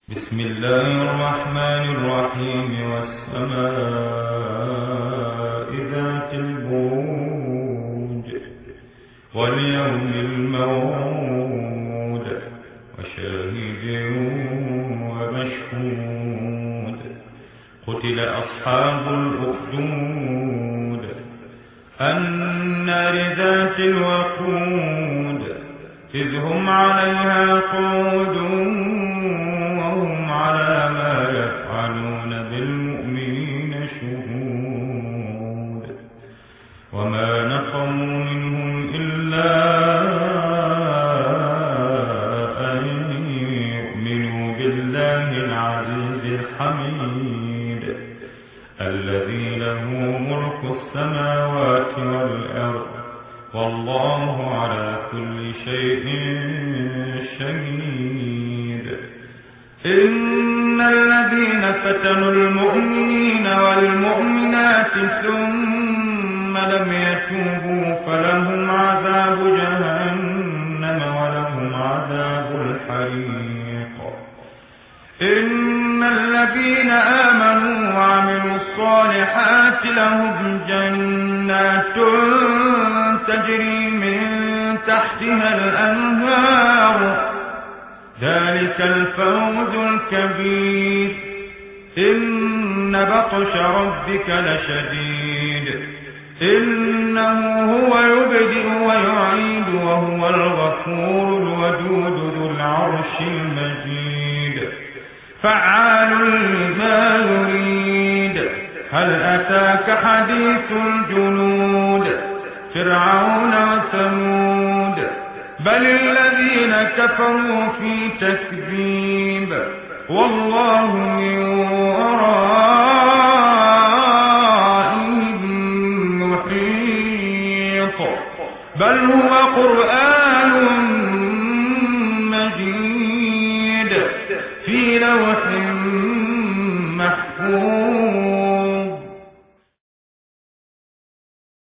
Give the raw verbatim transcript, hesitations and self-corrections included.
بسم الله الرحمن الرحيم والسماء ذات البروج واليوم الموعود وشاهد ومشهود قتل أصحاب الأخدود النار ذات الوقود إذ هم عليها قعود على ما يفعلون بالمؤمنين شهود وما نقموا منهم إلا أن يؤمنوا بالله العزيز الحميد الذي له ملك السماوات والأرض والله على كل شيء شهيد إن الذين فتنوا المؤمنين والمؤمنات ثم لم يتوبوا فلهم عذاب جهنم ولهم عذاب الحريق إن الذين آمنوا وعملوا الصالحات لهم جنات تجري من تحتها الأنهار ذلك الفوز الكبير إن بطش ربك لشديد إنه هو يبدئ ويعيد وهو الغفور الودود ذو العرش المجيد فعال لما يريد هل أتاك حديث الجنود فرعون وثمود بل الذين كفروا في تكذيب والله من ورائهم محيط بل هو قرآن مجيد في لوح محفوظ